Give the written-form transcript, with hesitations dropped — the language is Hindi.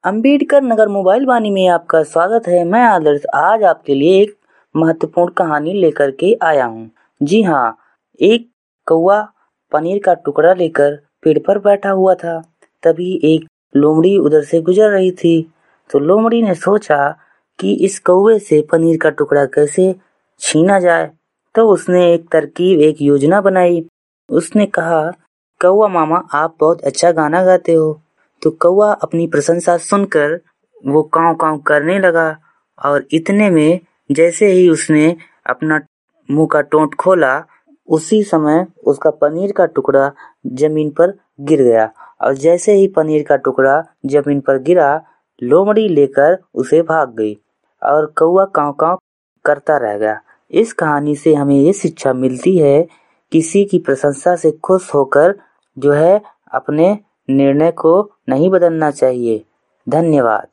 अंबेडकर नगर मोबाइल वाणी में आपका स्वागत है। मैं आदर्श आज आपके लिए एक महत्वपूर्ण कहानी लेकर के आया हूँ। जी हाँ, एक कौवा पनीर का टुकड़ा लेकर पेड़ पर बैठा हुआ था। तभी एक लोमड़ी उधर से गुजर रही थी। तो लोमड़ी ने सोचा कि इस कौवे से पनीर का टुकड़ा कैसे छीना जाए। तो उसने एक तरकीब, एक योजना बनाई। उसने कहा, कौवा मामा, आप बहुत अच्छा गाना गाते हो। तो कौवा अपनी प्रशंसा सुनकर वो काँव काँव करने लगा और इतने में जैसे ही उसने अपना मुंह का टोंट खोला, उसी समय उसका पनीर का टुकड़ा जमीन पर गिर गया। और जैसे ही पनीर का टुकड़ा जमीन पर गिरा, लोमड़ी लेकर उसे भाग गई और कौवा काँव काँव करता रह गया। इस कहानी से हमें ये शिक्षा मिलती है, किसी की प्रशंसा से खुश होकर जो है अपने निर्णय को नहीं बदलना चाहिए। धन्यवाद।